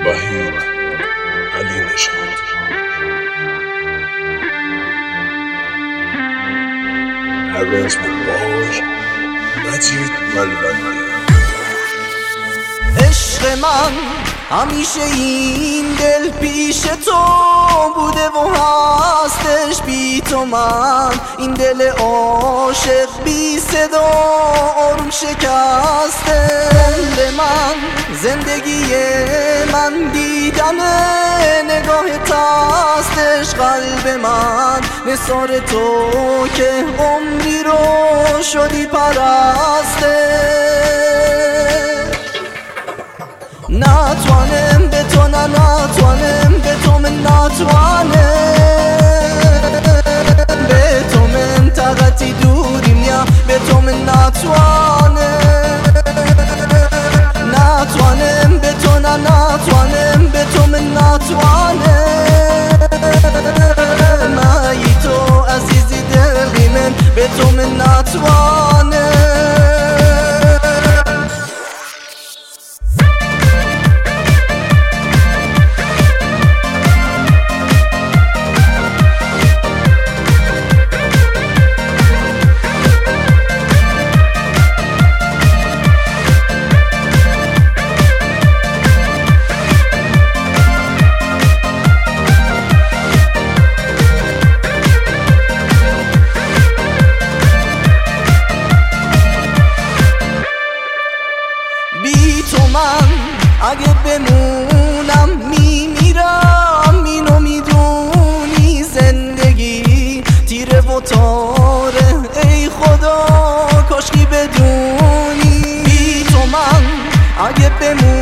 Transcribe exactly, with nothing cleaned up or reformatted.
وحید علی نژاد. Arrangement by مجید ملوندی. عشق من همیشه این دل پیش تو بوده و هستش، بی تو من این دل عاشق بی صدا آروم شکسته. دل من زندگی من دیدن نگاه هستش، قلب من نثار تو که عمری رو شدی پرسته. نتوانم به تو نه نتوانم به تو من نتوانم به تو من طاقتی دوریم یا به تو من نتوانم نتوانم به تو نه نتوانم به تو من نتوانم مایی تو عزیزی دلی من به تو من نتوانم. بی تو من اگه بمونم میمیرم، اینو میدونی زندگی تیره و تاره، ای خدا کاشکی بدونی. بی تو من اگه بمونم